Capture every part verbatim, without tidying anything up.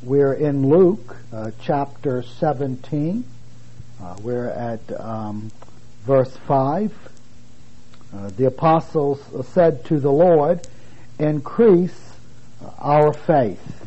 We're in Luke uh, chapter seventeen. Uh, we're at um, verse five. Uh, the apostles said to the Lord, "Increase our faith."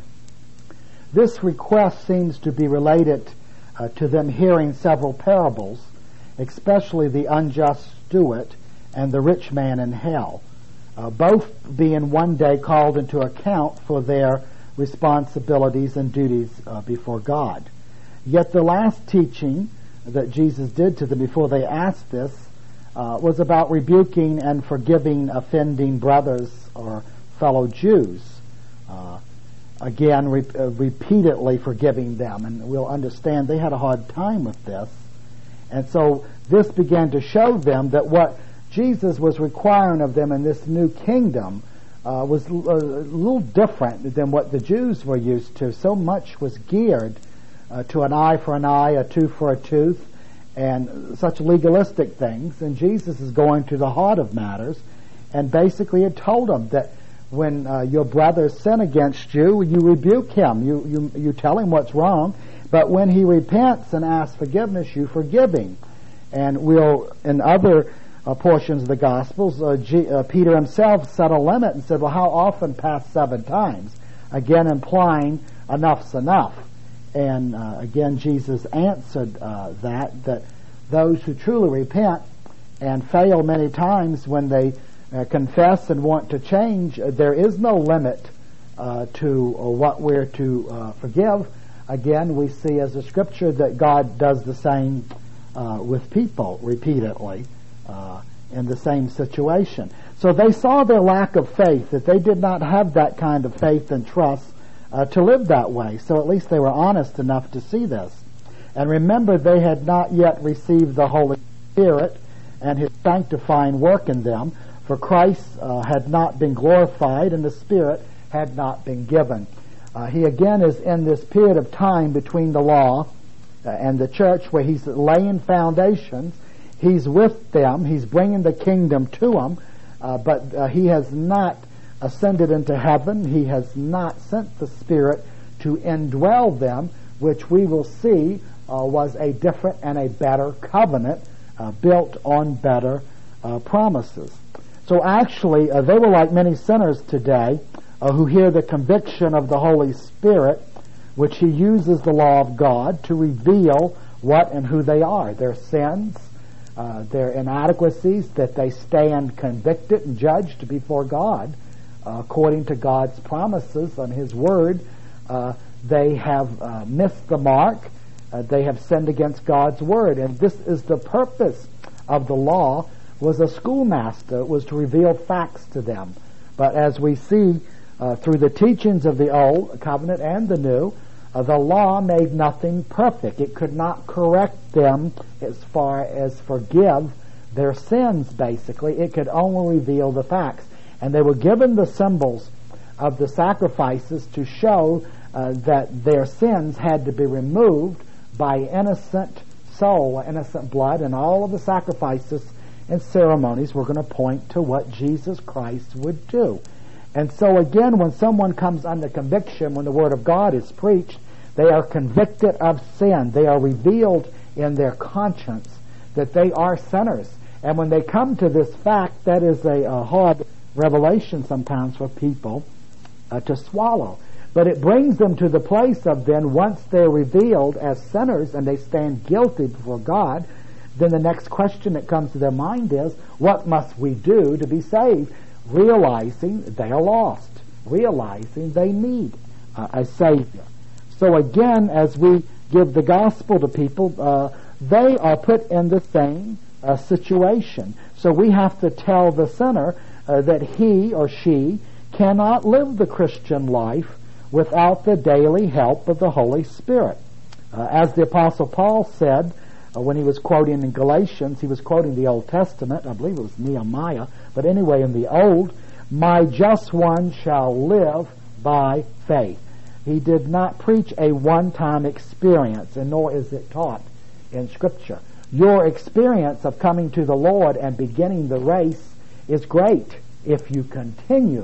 This request seems to be related uh, to them hearing several parables, especially the unjust steward and the rich man in hell, uh, both being one day called into account for their responsibilities and duties uh, before God. Yet the last teaching that Jesus did to them before they asked this uh, was about rebuking and forgiving offending brothers or fellow Jews. Uh, again, re- uh, repeatedly forgiving them, and we'll understand they had a hard time with this. And so this began to show them that what Jesus was requiring of them in this new kingdom Uh, was l- a little different than what the Jews were used to. So much was geared uh, to an eye for an eye, a tooth for a tooth, and such legalistic things. And Jesus is going to the heart of matters, and basically had told them that when uh, your brother sin against you, you rebuke him. You, you, you tell him what's wrong, but when he repents and asks forgiveness, you forgive him. And we'll, in other Uh, portions of the Gospels, uh, G, uh, Peter himself set a limit and said, well, how often past seven times? Again, implying enough's enough. And uh, again, Jesus answered uh, that, that those who truly repent and fail many times when they uh, confess and want to change, uh, there is no limit uh, to uh, what we're to uh, forgive. Again, we see as a scripture that God does the same uh, with people repeatedly. Uh, in the same situation. So they saw their lack of faith, that they did not have that kind of faith and trust uh, to live that way. So at least they were honest enough to see this. And remember, they had not yet received the Holy Spirit and His sanctifying work in them, for Christ uh, had not been glorified and the Spirit had not been given. Uh, he again is in this period of time between the law uh, and the church where He's laying foundations. He's with them. He's bringing the kingdom to them, uh, but uh, He has not ascended into heaven. He has not sent the Spirit to indwell them, which we will see uh, was a different and a better covenant uh, built on better uh, promises. So actually, uh, they were like many sinners today uh, who hear the conviction of the Holy Spirit, which He uses the law of God to reveal what and who they are, their sins, Uh, their inadequacies, that they stand convicted and judged before God uh, according to God's promises on His Word. Uh, they have uh, missed the mark. Uh, they have sinned against God's Word. And this is the purpose of the law, was a schoolmaster. It was to reveal facts to them. But as we see uh, through the teachings of the Old Covenant and the New, Uh, the law made nothing perfect. It could not correct them as far as forgive their sins, basically. It could only reveal the facts. And they were given the symbols of the sacrifices to show uh, that their sins had to be removed by innocent soul, innocent blood, and all of the sacrifices and ceremonies were going to point to what Jesus Christ would do. And so again, when someone comes under conviction, when the Word of God is preached, they are convicted of sin. They are revealed in their conscience that they are sinners. And when they come to this fact, that is a, a hard revelation sometimes for people uh, to swallow. But it brings them to the place of then, once they're revealed as sinners and they stand guilty before God, then the next question that comes to their mind is, what must we do to be saved? Realizing they are lost, realizing they need uh, a Savior. So again, as we give the gospel to people, uh, they are put in the same uh, situation. So we have to tell the sinner uh, that he or she cannot live the Christian life without the daily help of the Holy Spirit. Uh, as the Apostle Paul said uh, when he was quoting in Galatians, he was quoting the Old Testament, I believe it was Nehemiah, but anyway, in the Old, my just one shall live by faith. He did not preach a one-time experience, and nor is it taught in Scripture. Your experience of coming to the Lord and beginning the race is great if you continue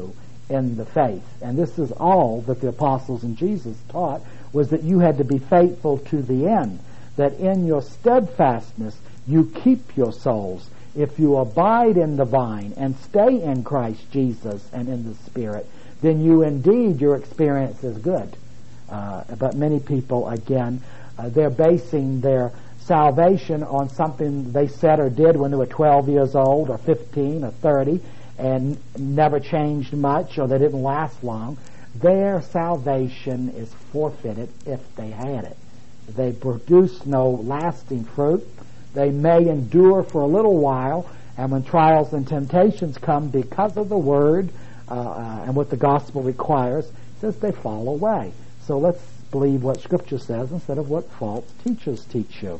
in the faith. And this is all that the apostles and Jesus taught, was that you had to be faithful to the end, that in your steadfastness you keep your souls. If you abide in the vine and stay in Christ Jesus and in the Spirit, then you indeed, your experience is good. Uh, but many people, again, uh, they're basing their salvation on something they said or did when they were twelve years old or fifteen or thirty and never changed much, or they didn't last long. Their salvation is forfeited if they had it. They produce no lasting fruit. They may endure for a little while, and when trials and temptations come because of the Word uh, uh, and what the gospel requires, it says they fall away. So let's believe what Scripture says instead of what false teachers teach you.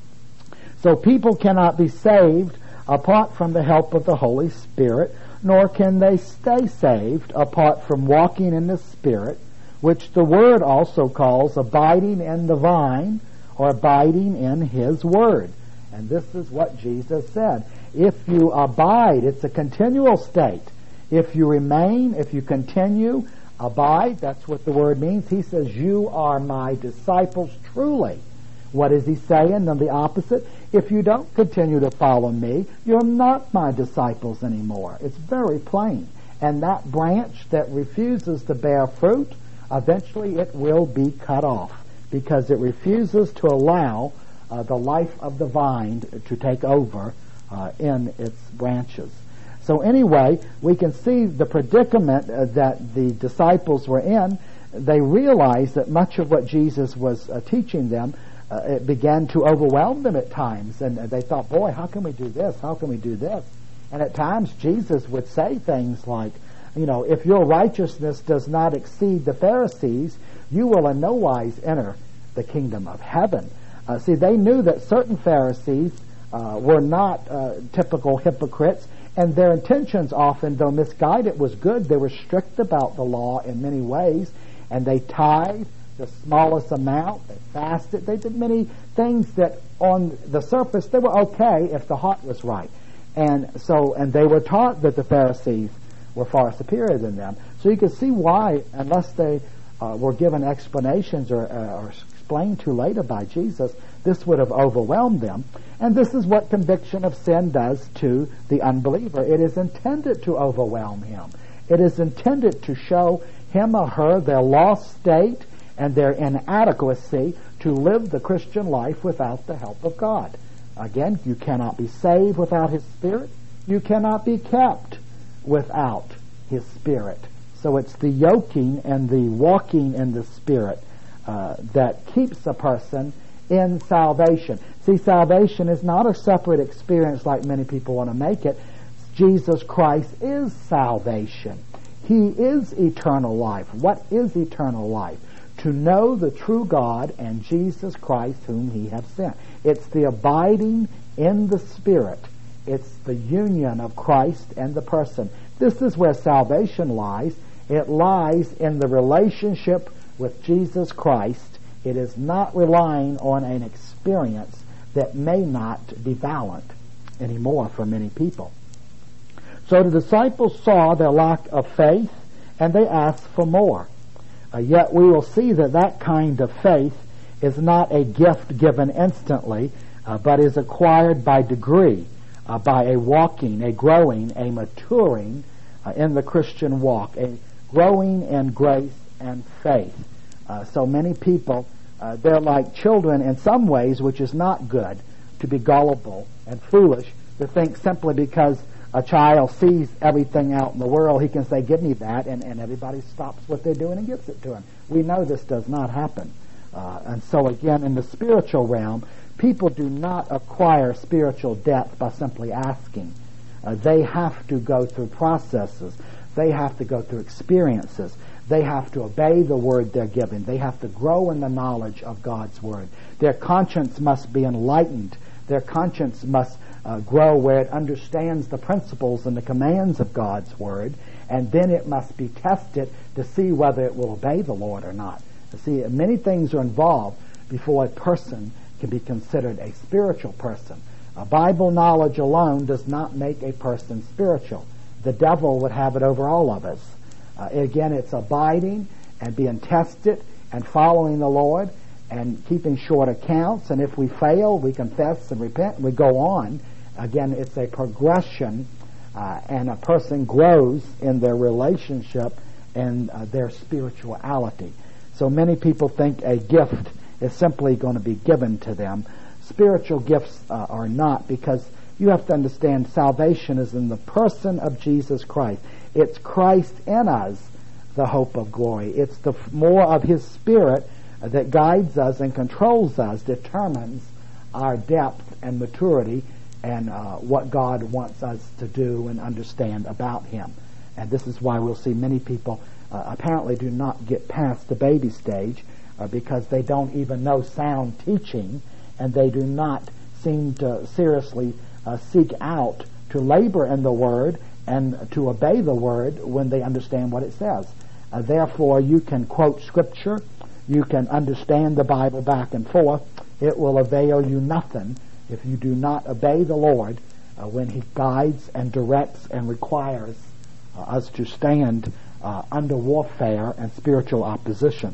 So people cannot be saved apart from the help of the Holy Spirit, nor can they stay saved apart from walking in the Spirit, which the Word also calls abiding in the vine, or abiding in His Word. And this is what Jesus said. If you abide, it's a continual state. If you remain, if you continue, abide, that's what the word means. He says, you are my disciples truly. What is he saying? And the opposite. If you don't continue to follow me, you're not my disciples anymore. It's very plain. And that branch that refuses to bear fruit, eventually it will be cut off, because it refuses to allow uh, the life of the vine to take over uh, in its branches. So anyway, we can see the predicament uh, that the disciples were in. They realized that much of what Jesus was uh, teaching them, uh, it began to overwhelm them at times. And uh, they thought, boy, how can we do this? How can we do this? And at times Jesus would say things like, you know, if your righteousness does not exceed the Pharisees, you will in no wise enter the kingdom of heaven. Uh, see, they knew that certain Pharisees uh, were not uh, typical hypocrites, and their intentions often, though misguided, was good. They were strict about the law in many ways, and they tithed the smallest amount, they fasted, they did many things that on the surface they were okay if the heart was right. And so, and they were taught that the Pharisees were far superior than them. So you can see why, unless they uh, were given explanations or, uh, or explained to later by Jesus, this would have overwhelmed them. And this is what conviction of sin does to the unbeliever. It is intended to overwhelm him. It is intended to show him or her their lost state and their inadequacy to live the Christian life without the help of God. Again, you cannot be saved without His Spirit. You cannot be kept without His Spirit. So it's the yoking and the walking in the Spirit uh, that keeps a person in salvation. See, salvation is not a separate experience like many people want to make it. Jesus Christ is salvation. He is eternal life. What is eternal life? To know the true God and Jesus Christ whom He hath sent. It's the abiding in the Spirit. It's the union of Christ and the person. This is where salvation lies. It lies in the relationship with Jesus Christ. It is not relying on an experience that may not be valid anymore for many people. So the disciples saw their lack of faith, and they asked for more. Uh, yet we will see that that kind of faith is not a gift given instantly, uh, but is acquired by degree, uh, by a walking, a growing, a maturing uh, in the Christian walk, a growing in grace and faith. Uh, so many people, uh, they're like children in some ways, which is not good, to be gullible and foolish, to think simply because a child sees everything out in the world, he can say, give me that, and, and everybody stops what they're doing and gives it to him. We know this does not happen. Uh, and so again, in the spiritual realm, people do not acquire spiritual depth by simply asking. Uh, they have to go through processes. They have to go through experiences. They have to obey the word they're given. They have to grow in the knowledge of God's word. Their conscience must be enlightened. Their conscience must Uh, grow where it understands the principles and the commands of God's Word, and then it must be tested to see whether it will obey the Lord or not. You see, many things are involved before a person can be considered a spiritual person. Uh, Bible knowledge alone does not make a person spiritual. The devil would have it over all of us. Uh, again, it's abiding and being tested and following the Lord and keeping short accounts. And if we fail, we confess and repent and we go on. Again, it's a progression, uh, and a person grows in their relationship and uh, their spirituality. So many people think a gift is simply going to be given to them. Spiritual gifts uh, are not, because you have to understand salvation is in the person of Jesus Christ. It's Christ in us, the hope of glory. It's the more of His Spirit that guides us and controls us, determines our depth and maturity and uh, what God wants us to do and understand about Him. And this is why we'll see many people uh, apparently do not get past the baby stage uh, because they don't even know sound teaching, and they do not seem to seriously uh, seek out to labor in the Word and to obey the Word when they understand what it says. Uh, therefore, you can quote Scripture, you can understand the Bible back and forth. It will avail you nothing if you do not obey the Lord uh, when He guides and directs and requires uh, us to stand uh, under warfare and spiritual opposition.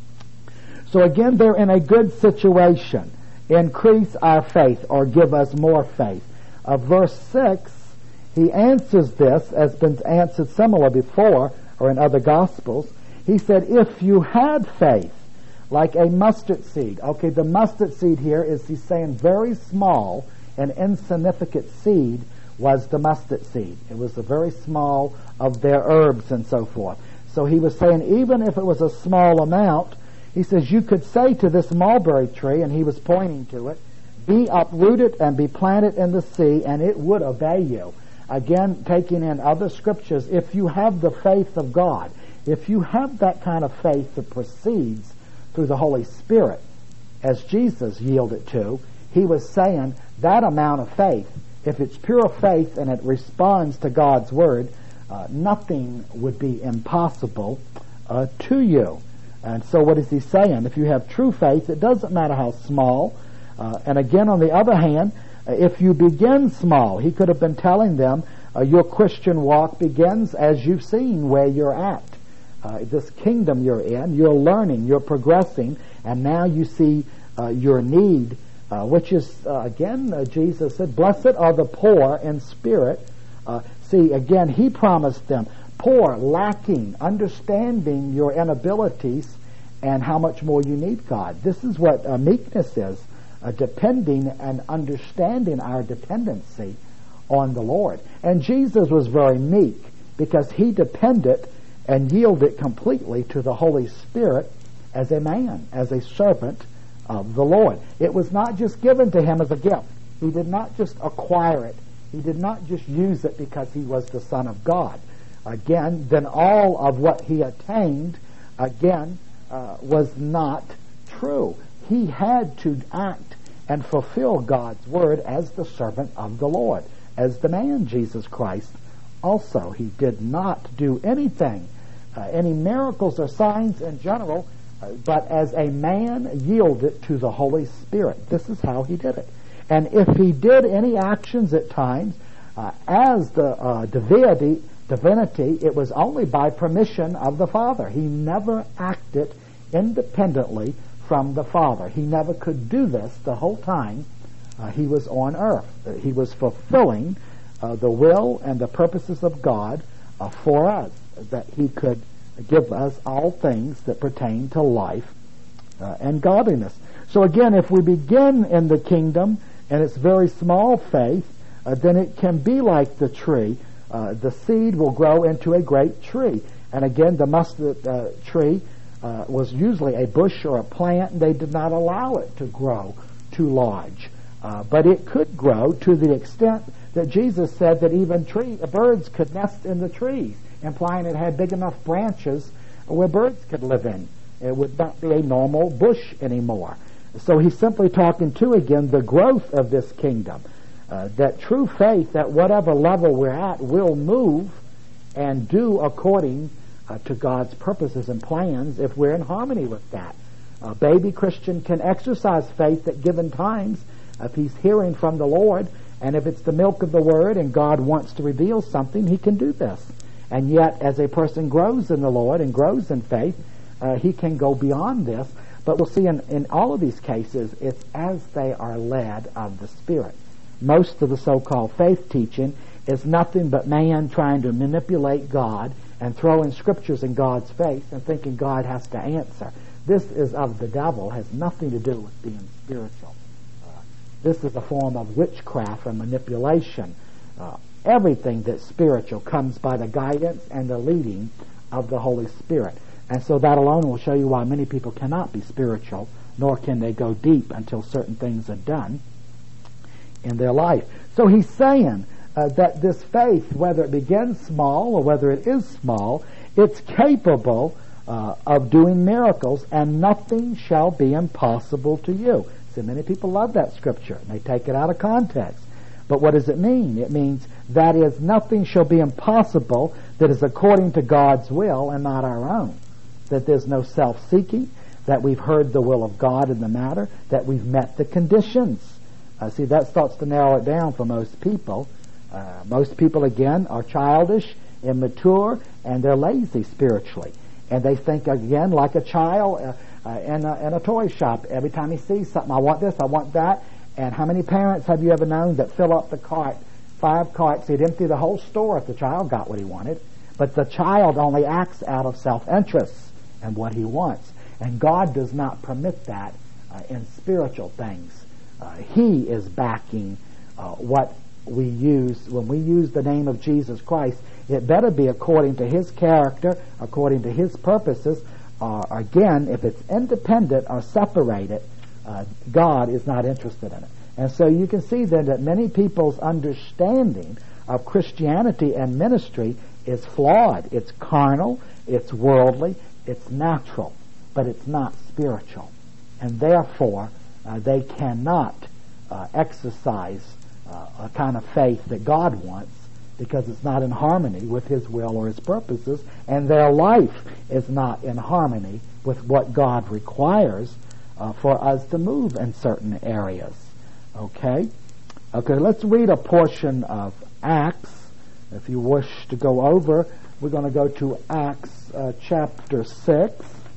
So again, they're in a good situation. Increase our faith, or give us more faith. Uh, verse six, he answers this, as been answered similar before, or in other Gospels. He said, if you had faith, like a mustard seed. Okay, the mustard seed here is, he's saying, very small and insignificant seed was the mustard seed. It was the very small of their herbs and so forth. So he was saying, even if it was a small amount, he says, you could say to this mulberry tree, and he was pointing to it, be uprooted and be planted in the sea, and it would obey you. Again, taking in other scriptures, if you have the faith of God, if you have that kind of faith that proceeds through the Holy Spirit, as Jesus yielded to, he was saying that amount of faith, if it's pure faith and it responds to God's Word, uh, nothing would be impossible uh, to you. And so what is he saying? If you have true faith, it doesn't matter how small. Uh, and again, on the other hand, uh, if you begin small, he could have been telling them, uh, your Christian walk begins as you've seen where you're at. Uh, this kingdom you're in, you're learning, you're progressing, and now you see uh, your need, uh, which is, uh, again, uh, Jesus said, blessed are the poor in spirit. Uh, see, again, he promised them, poor, lacking, understanding your inabilities and how much more you need God. This is what uh, meekness is, uh, depending and understanding our dependency on the Lord. And Jesus was very meek because he depended and yielded completely to the Holy Spirit as a man, as a servant of the Lord. It was not just given to him as a gift. He did not just acquire it. He did not just use it because he was the Son of God. Again, then all of what he attained, again, uh, was not true. He had to act and fulfill God's Word as the servant of the Lord, as the man Jesus Christ also. He did not do anything, uh, any miracles or signs in general, uh, but as a man yielded to the Holy Spirit. This is how he did it. And if he did any actions at times, uh, as the uh, divinity, divinity, it was only by permission of the Father. He never acted independently from the Father. He never could do this the whole time uh, he was on earth. He was fulfilling uh, the will and the purposes of God uh, for us, that he could give us all things that pertain to life uh, and godliness. So again, if we begin in the kingdom and it's very small faith, uh, then it can be like the tree. Uh, the seed will grow into a great tree. And again, the mustard uh, tree uh, was usually a bush or a plant, and they did not allow it to grow too large. Uh, but it could grow to the extent that Jesus said that even tree, uh, birds could nest in the trees, implying it had big enough branches where birds could live in. It would not be a normal bush anymore. So he's simply talking to, again, the growth of this kingdom. Uh, that true faith, at whatever level we're at, will move and do according uh, to God's purposes and plans if we're in harmony with that. A baby Christian can exercise faith at given times if he's hearing from the Lord, and if it's the milk of the Word and God wants to reveal something, he can do this. And yet, as a person grows in the Lord and grows in faith, uh, he can go beyond this. But we'll see in, in all of these cases, it's as they are led of the Spirit. Most of the so-called faith teaching is nothing but man trying to manipulate God and throwing scriptures in God's face and thinking God has to answer. This is of the devil, has nothing to do with being spiritual. Uh, this is a form of witchcraft and manipulation. Uh, everything that's spiritual comes by the guidance and the leading of the Holy Spirit. And so that alone will show you why many people cannot be spiritual, nor can they go deep until certain things are done in their life. So he's saying uh, that this faith, whether it begins small or whether it is small, it's capable uh, of doing miracles, and nothing shall be impossible to you. See, many people love that scripture, and they take it out of context. But what does it mean? It means that is, nothing shall be impossible that is according to God's will and not our own. That there's no self-seeking, that we've heard the will of God in the matter, that we've met the conditions. Uh, see, that starts to narrow it down for most people. Uh, most people, again, are childish, immature, and they're lazy spiritually. And they think, again, like a child uh, uh, in, a, in a toy shop. Every time he sees something, I want this, I want that. And how many parents have you ever known that fill up the cart, five carts, he'd empty the whole store if the child got what he wanted. But the child only acts out of self-interest and what he wants. And God does not permit that uh, in spiritual things. Uh, he is backing uh, what we use. When we use the name of Jesus Christ, it better be according to his character, according to his purposes. Uh, again, if it's independent or separated, uh, God is not interested in it. And so you can see then that many people's understanding of Christianity and ministry is flawed. It's carnal, it's worldly, it's natural, but it's not spiritual. And therefore, uh, they cannot uh, exercise uh, a kind of faith that God wants, because it's not in harmony with his will or his purposes, and their life is not in harmony with what God requires uh, for us to move in certain areas. Okay? Okay, let's read a portion of Acts. If you wish to go over, we're going to go to Acts uh, chapter six.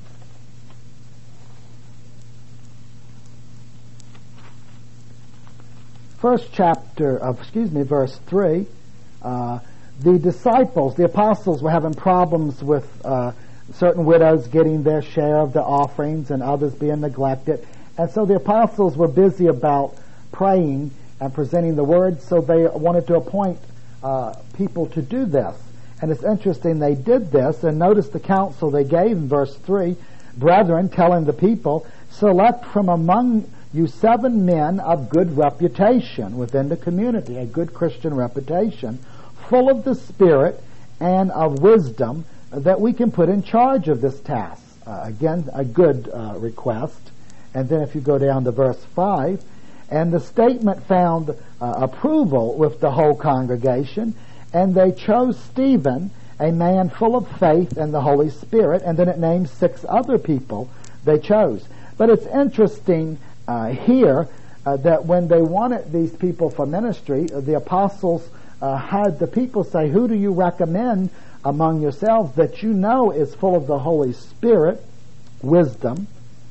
First chapter of, excuse me, verse three. Uh, the disciples, the apostles, were having problems with uh, certain widows getting their share of the offerings and others being neglected. And so the apostles were busy about praying and presenting the word, so they wanted to appoint uh, people to do this. And it's interesting, they did this, and notice the counsel they gave in verse three. Brethren, telling the people, select from among you seven men of good reputation within the community, a good Christian reputation, full of the Spirit and of wisdom, that we can put in charge of this task. Uh, again, a good uh, request. And then if you go down to verse five, and the statement found uh, approval with the whole congregation, and they chose Stephen, a man full of faith and the Holy Spirit, and then it names six other people they chose. But it's interesting uh, here uh, that when they wanted these people for ministry, uh, the apostles uh, had the people say, who do you recommend among yourselves that you know is full of the Holy Spirit, wisdom,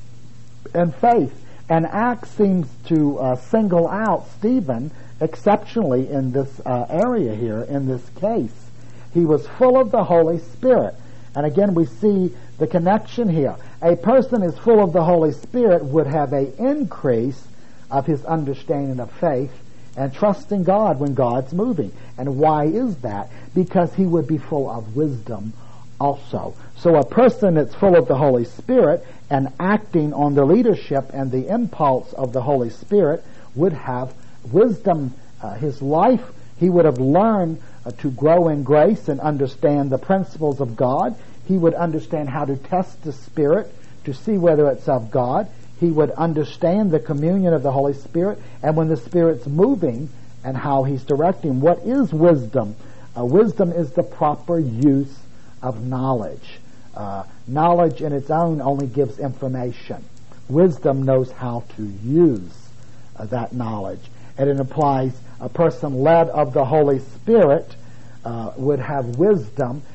and faith? And Acts seems to uh, single out Stephen exceptionally in this uh, area here, in this case. He was full of the Holy Spirit. And again, we see the connection here. A person is full of the Holy Spirit would have an increase of his understanding of faith and trusting God when God's moving. And why is that? Because he would be full of wisdom also. So a person that's full of the Holy Spirit and acting on the leadership and the impulse of the Holy Spirit would have wisdom. Uh, his life, he would have learned uh, to grow in grace and understand the principles of God. He would understand how to test the Spirit to see whether it's of God. He would understand the communion of the Holy Spirit, and when the Spirit's moving and how he's directing. What is wisdom? Uh, wisdom is the proper use of knowledge. Uh, knowledge in its own only gives information. Wisdom knows how to use uh, that knowledge. And it implies a person led of the Holy Spirit uh, would have wisdom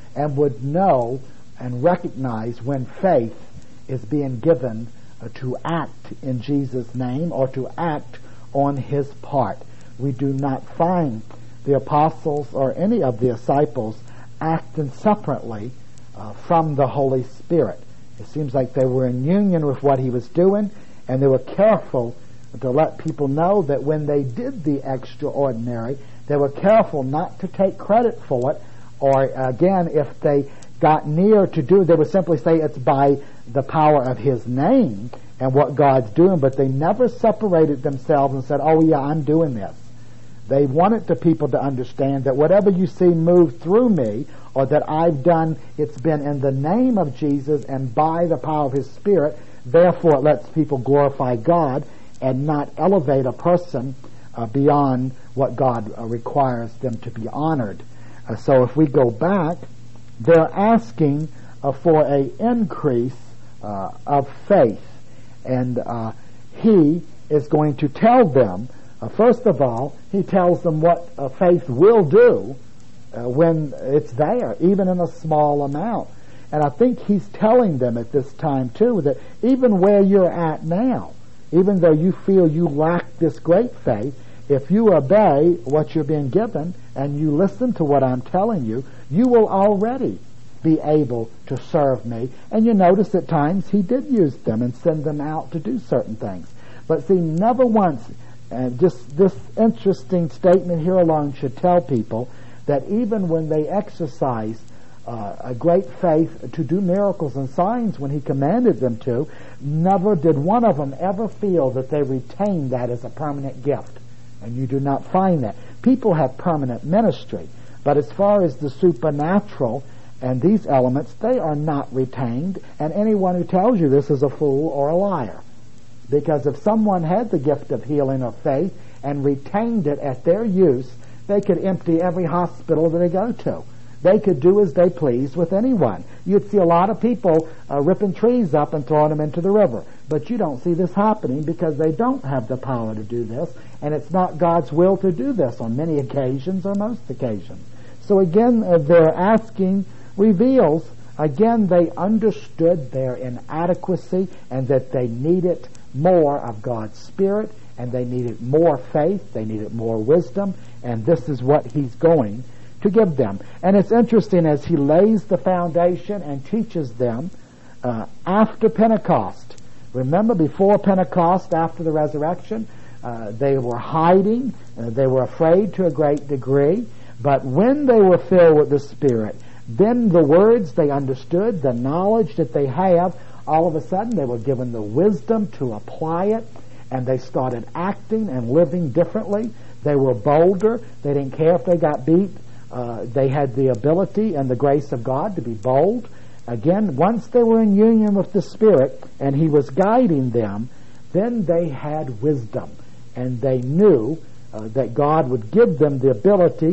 and would know and recognize when faith is being given uh, to act in Jesus' name or to act on his part. We do not find the apostles or any of the disciples acting separately uh, from the Holy Spirit. It seems like they were in union with what he was doing, and they were careful to let people know that when they did the extraordinary, they were careful not to take credit for it, or again, if they got near to do it, they would simply say it's by the power of his name and what God's doing, but they never separated themselves and said, oh yeah, I'm doing this. They wanted the people to understand that whatever you see move through me or that I've done, it's been in the name of Jesus and by the power of his Spirit. Therefore, it lets people glorify God and not elevate a person uh, beyond what God uh, requires them to be honored. Uh, so if we go back, they're asking uh, for an increase uh, of faith. And uh, he is going to tell them, uh, first of all, he tells them what uh, faith will do uh, when it's there, even in a small amount. And I think he's telling them at this time, too, that even where you're at now, even though you feel you lack this great faith, if you obey what you're being given and you listen to what I'm telling you, you will already be able to serve me. And you notice at times he did use them and send them out to do certain things. But see, never once, and just this interesting statement here alone should tell people that even when they exercised uh, a great faith to do miracles and signs when he commanded them to, never did one of them ever feel that they retained that as a permanent gift. And you do not find that. People have permanent ministry, but as far as the supernatural and these elements, they are not retained, and anyone who tells you this is a fool or a liar. Because if someone had the gift of healing or faith and retained it at their use, they could empty every hospital that they go to. They could do as they pleased with anyone. You'd see a lot of people uh, ripping trees up and throwing them into the river. But you don't see this happening because they don't have the power to do this, and it's not God's will to do this on many occasions or most occasions. So again, uh, their asking reveals, again, they understood their inadequacy and that they needed more of God's Spirit, and they needed more faith, they needed more wisdom, and this is what he's going to give them. And it's interesting as he lays the foundation and teaches them uh, after Pentecost. Remember, before Pentecost, after the resurrection, uh, they were hiding, uh, they were afraid to a great degree, but when they were filled with the Spirit, then the words they understood, the knowledge that they have, all of a sudden they were given the wisdom to apply it, and they started acting and living differently. They were bolder. They didn't care if they got beat. Uh, they had the ability and the grace of God to be bold. Again, once they were in union with the Spirit and he was guiding them, then they had wisdom, and they knew uh, that God would give them the ability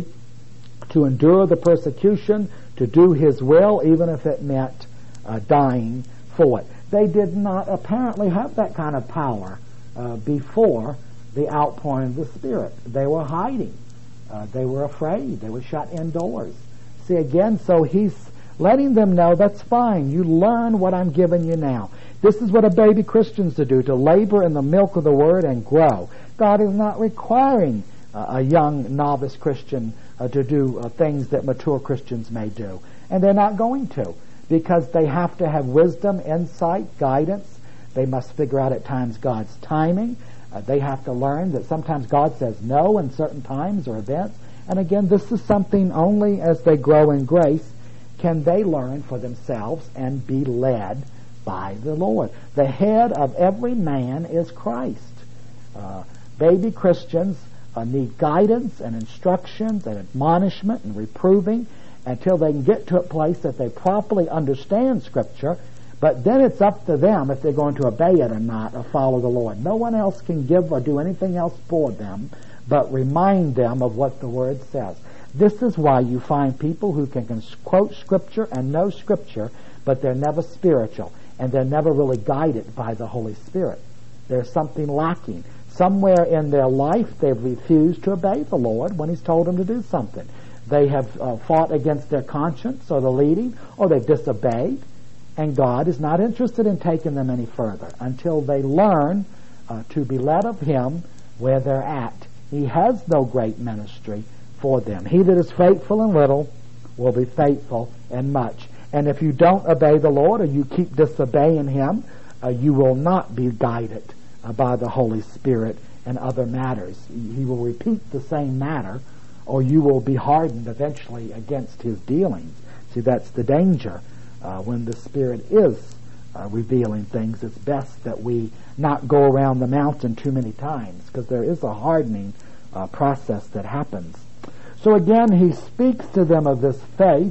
to endure the persecution, to do his will, even if it meant uh, dying for it. They did not apparently have that kind of power uh, before the outpouring of the Spirit. They were hiding. Uh, they were afraid. They were shut indoors. See, again, so he's letting them know, that's fine. You learn what I'm giving you now. This is what a baby Christian's to do, to labor in the milk of the Word and grow. God is not requiring uh, a young novice Christian uh, to do uh, things that mature Christians may do. And they're not going to, because they have to have wisdom, insight, guidance. They must figure out at times God's timing. Uh, they have to learn that sometimes God says no in certain times or events. And again, this is something only as they grow in grace can they learn for themselves and be led by the Lord. The head of every man is Christ. Uh, baby Christians uh, need guidance and instructions and admonishment and reproving until they can get to a place that they properly understand Scripture. But then it's up to them if they're going to obey it or not or follow the Lord. No one else can give or do anything else for them but remind them of what the Word says. This is why you find people who can quote Scripture and know Scripture, but they're never spiritual, and they're never really guided by the Holy Spirit. There's something lacking. Somewhere in their life they've refused to obey the Lord when He's told them to do something. they have uh, fought against their conscience or the leading, or they've disobeyed, and God is not interested in taking them any further until they learn uh, to be led of Him where they're at. He has no great ministry for them. He that is faithful in little will be faithful in much. And if you don't obey the Lord, or you keep disobeying Him, uh, you will not be guided uh, by the Holy Spirit in other matters. He will repeat the same matter, or you will be hardened eventually against His dealings. See, that's the danger. Uh, when the Spirit is uh, revealing things, it's best that we not go around the mountain too many times, because there is a hardening uh, process that happens. So again, he speaks to them of this faith,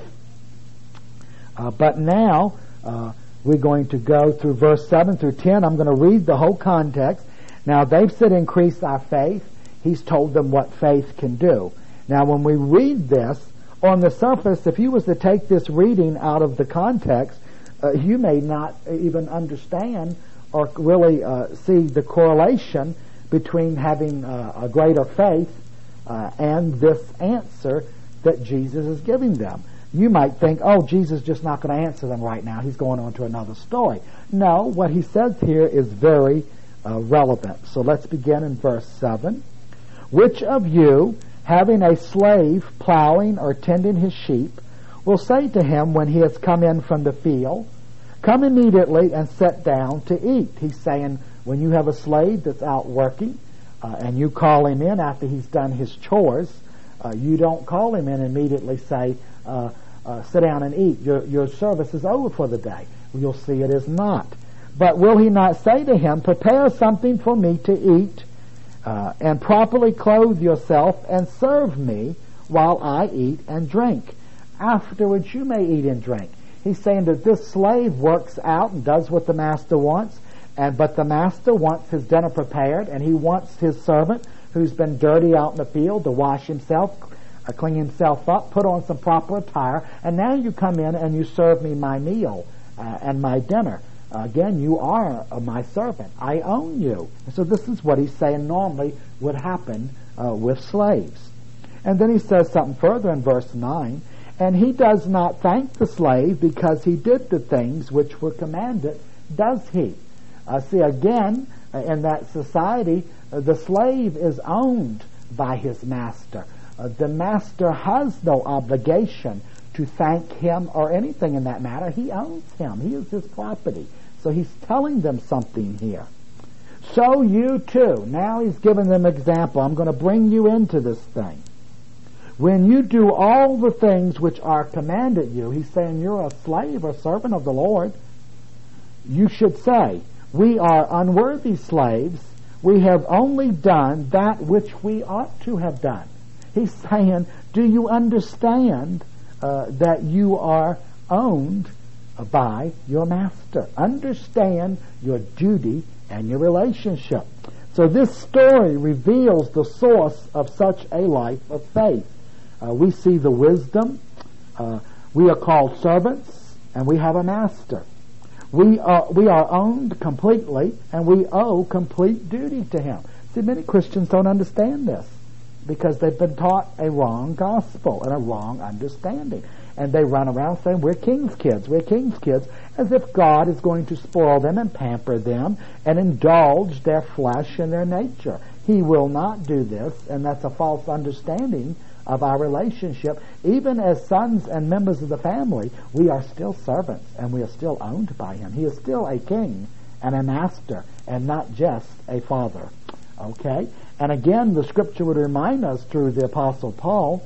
uh, but now uh, we're going to go through verse seven through ten. I'm going to read the whole context. Now, they've said, increase our faith. He's told them what faith can do. Now, when we read this, on the surface, if you was to take this reading out of the context, uh, you may not even understand or really uh, see the correlation between having uh, a greater faith uh, and this answer that Jesus is giving them. You might think, oh, Jesus is just not going to answer them right now. He's going on to another story. No, what he says here is very uh, relevant. So let's begin in verse seven. Which of you, having a slave plowing or tending his sheep, will say to him when he has come in from the field, come immediately and sit down to eat? He's saying, when you have a slave that's out working, uh, and you call him in after he's done his chores, uh, you don't call him in and immediately say, uh, uh, sit down and eat. Your, your service is over for the day. You'll see it is not. But will he not say to him, prepare something for me to eat, Uh, and properly clothe yourself and serve me while I eat and drink? Afterwards you may eat and drink. He's saying that this slave works out and does what the master wants, and but the master wants his dinner prepared, and he wants his servant who's been dirty out in the field to wash himself, uh, clean himself up, put on some proper attire, and now you come in and you serve me my meal uh, and my dinner. Again, you are uh, my servant. I own you. So this is what he's saying normally would happen uh, with slaves. And then he says something further in verse nine. And he does not thank the slave because he did the things which were commanded, does he? Uh, see, again, uh, in that society, uh, the slave is owned by his master. Uh, the master has no obligation to thank him or anything in that matter. He owns him. He is his property. So he's telling them something here. So you too. Now he's giving them an example. I'm going to bring you into this thing. When you do all the things which are commanded you, he's saying you're a slave or servant of the Lord, you should say, we are unworthy slaves. We have only done that which we ought to have done. He's saying, do you understand Uh, that you are owned by your master? Understand your duty and your relationship. So this story reveals the source of such a life of faith. Uh, we see the wisdom. Uh, we are called servants, and we have a master. We are, we are owned completely, and we owe complete duty to him. See, many Christians don't understand this, because they've been taught a wrong gospel and a wrong understanding. And they run around saying, we're king's kids, we're king's kids, as if God is going to spoil them and pamper them and indulge their flesh and their nature. He will not do this, and that's a false understanding of our relationship. Even as sons and members of the family, we are still servants, and we are still owned by him. He is still a king and a master, and not just a father. Okay? And again, the scripture would remind us through the Apostle Paul,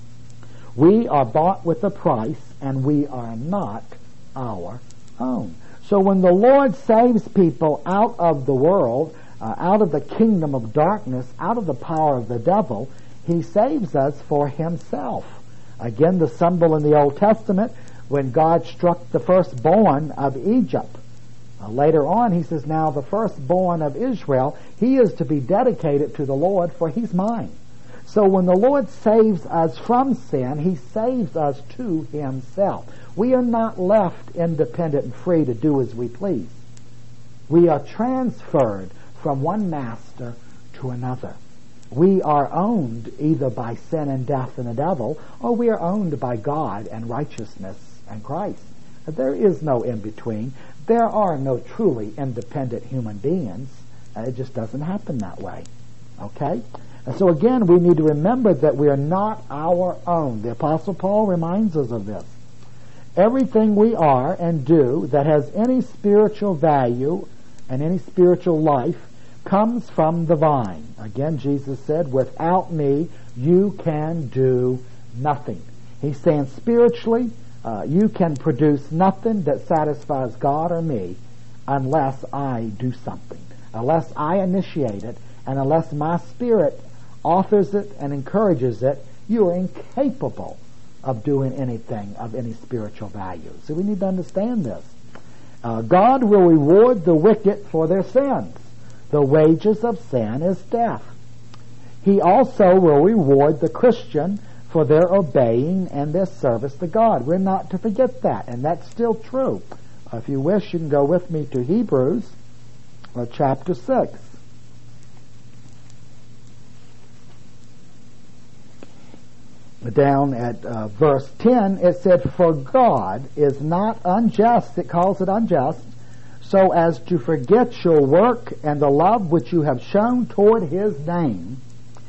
we are bought with a price, and we are not our own. So when the Lord saves people out of the world, uh, out of the kingdom of darkness, out of the power of the devil, he saves us for himself. Again, the symbol in the Old Testament, when God struck the firstborn of Egypt, Uh, later on, he says, now the firstborn of Israel, he is to be dedicated to the Lord, for he's mine. So when the Lord saves us from sin, he saves us to himself. We are not left independent and free to do as we please. We are transferred from one master to another. we are owned either by sin and death and the devil, or we are owned by God and righteousness and Christ. There is no in-between. There are no truly independent human beings. It just doesn't happen that way. Okay? And so again, we need to remember that we are not our own. The Apostle Paul reminds us of this. Everything we are and do that has any spiritual value and any spiritual life comes from the vine. Again, Jesus said, without me, you can do nothing. He's saying spiritually, uh, you can produce nothing that satisfies God or me unless I do something, unless I initiate it, and unless my spirit authors it and encourages it. You are incapable of doing anything of any spiritual value. So we need to understand this. Uh, God will reward the wicked for their sins. The wages of sin is death. He also will reward the Christian for their obeying and their service to God. We're not to forget that, and that's still true. Uh, if you wish, you can go with me to Hebrews uh, chapter six. Down at uh, verse ten, it said, for God is not unjust, it calls it unjust, so as to forget your work and the love which you have shown toward his name,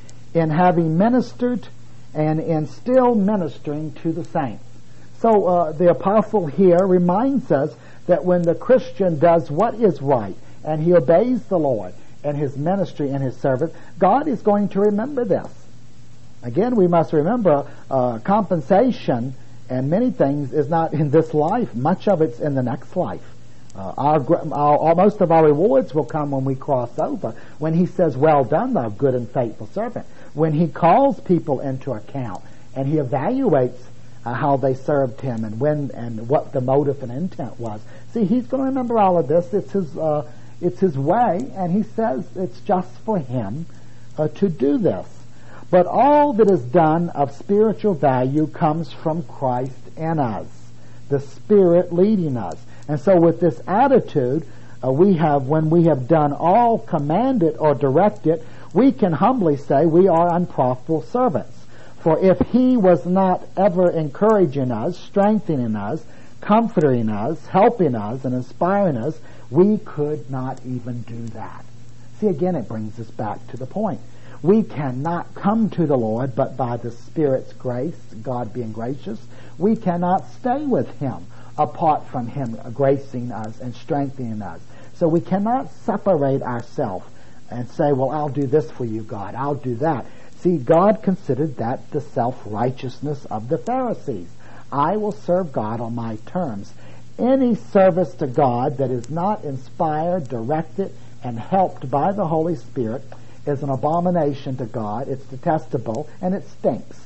in having ministered and in still ministering to the saints. So uh, the apostle here reminds us that when the Christian does what is right and he obeys the Lord and his ministry and his service, God is going to remember this. Again, we must remember uh, compensation and many things is not in this life. Much of it's in the next life. Uh, our, our, most of our rewards will come when we cross over. When he says, well done, thou good and faithful servant. When he calls people into account and he evaluates uh, how they served him and when and what the motive and intent was. See, he's going to remember all of this. It's his, uh, it's his way, and he says it's just for him uh, to do this. But all that is done of spiritual value comes from Christ in us, the Spirit leading us. And so with this attitude, uh, we have, when we have done all commanded or directed, we can humbly say we are unprofitable servants. For if he was not ever encouraging us, strengthening us, comforting us, helping us, and inspiring us, we could not even do that. See, again, it brings us back to the point. We cannot come to the Lord but by the Spirit's grace, God being gracious. We cannot stay with him apart from him gracing us and strengthening us. So we cannot separate ourselves and say, well, I'll do this for you, God. I'll do that. See, God considered that the self-righteousness of the Pharisees. I will serve God on my terms. Any service to God that is not inspired, directed, and helped by the Holy Spirit is an abomination to God. It's detestable, and it stinks.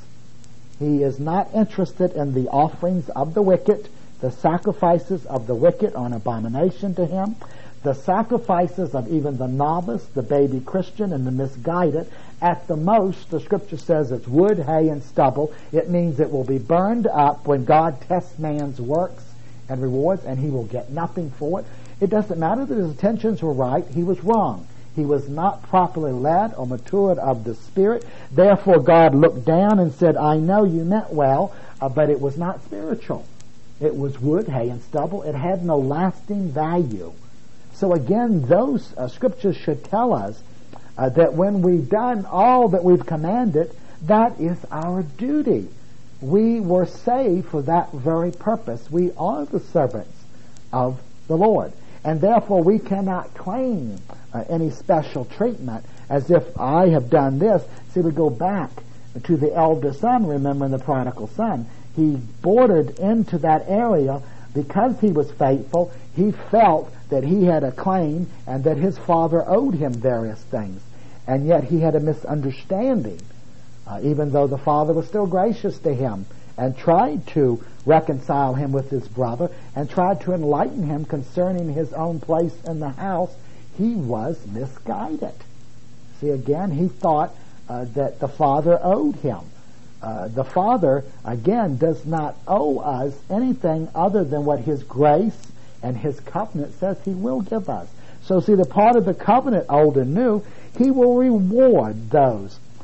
He is not interested in the offerings of the wicked. The sacrifices of the wicked are an abomination to him. The sacrifices of even the novice, the baby Christian, and the misguided, at the most, the Scripture says it's wood, hay, and stubble. It means it will be burned up when God tests man's works and rewards, and he will get nothing for it. It doesn't matter that his intentions were right. He was wrong. He was not properly led or matured of the Spirit. Therefore, God looked down and said, I know you meant well, uh, but it was not spiritual. It was wood, hay, and stubble. It had no lasting value. So again, those uh, scriptures should tell us uh, that when we've done all that we've commanded, that is our duty. We were saved for that very purpose. We are the servants of the Lord. And therefore we cannot claim uh, any special treatment as if I have done this. See, we go back to the elder son, remembering the prodigal son. He bordered into that area because he was faithful. He felt that he had a claim and that his father owed him various things. And yet he had a misunderstanding, uh, even though the father was still gracious to him and tried to reconcile him with his brother and tried to enlighten him concerning his own place in the house. He was misguided. See, again, he thought uh, that the father owed him. Uh, the Father, again, does not owe us anything other than what his grace and his covenant says he will give us. So see, the part of the covenant, old and new, he will reward those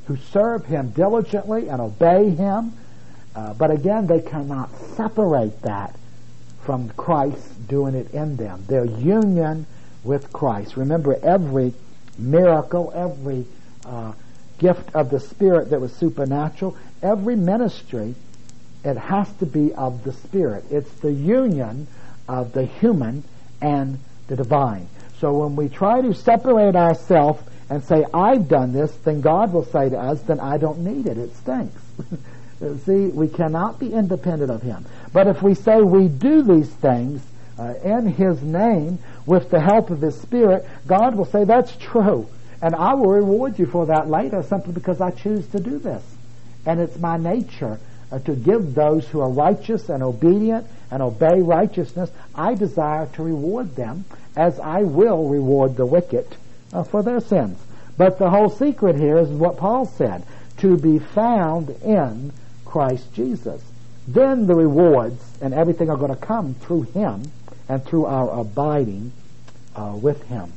who serve Him diligently and obey Him. Uh, but again, they cannot separate that from Christ doing it in them. Their union with Christ. Remember, every miracle, every uh, gift of the Spirit that was supernatural, every ministry, it has to be of the Spirit. It's the union of the human and the divine. So when we try to separate ourselves and say, I've done this, then God will say to us, then I don't need it. It stinks. See, we cannot be independent of Him. But if we say we do these things uh, in His name with the help of His Spirit, God will say, that's true. And I will reward you for that later simply because I choose to do this. And it's my nature uh, to give those who are righteous and obedient and obey righteousness. I desire to reward them as I will reward the wicked uh, for their sins. But the whole secret here is what Paul said, to be found in Christ Jesus. Then the rewards and everything are going to come through Him and through our abiding uh, with Him.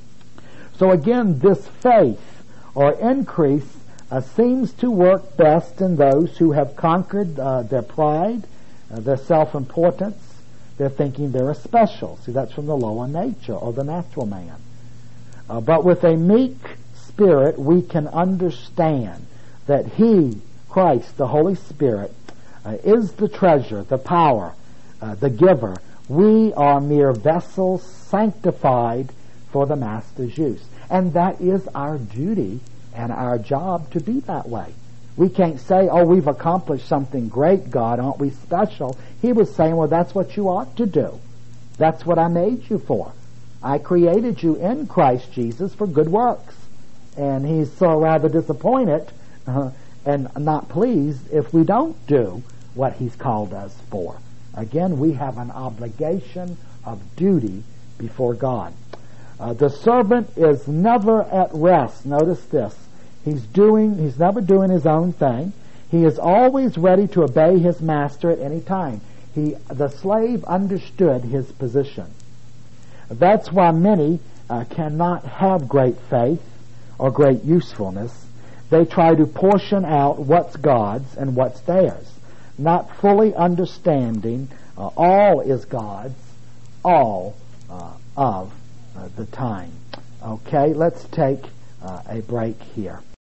So again, this faith or increase uh, seems to work best in those who have conquered uh, their pride, uh, their self-importance. They're thinking they're special. See, that's from the lower nature or the natural man. Uh, but with a meek spirit, we can understand that He, Christ, the Holy Spirit, uh, is the treasure, the power, uh, the giver. We are mere vessels sanctified for the Master's use. And that is our duty and our job to be that way. We can't say, oh, we've accomplished something great, God, aren't we special? He was saying, well, that's what you ought to do. That's what I made you for. I created you in Christ Jesus for good works. And He's so rather disappointed uh, and not pleased if we don't do what He's called us for. Again, we have an obligation of duty before God. Uh, the servant is never at rest. Notice this. He's doing, he's never doing his own thing. He is always ready to obey his master at any time. He, the slave understood his position. That's why many uh, cannot have great faith or great usefulness. They try to portion out what's God's and what's theirs, not fully understanding uh, all is God's, all uh, of uh, the time. Okay, let's take uh, a break here.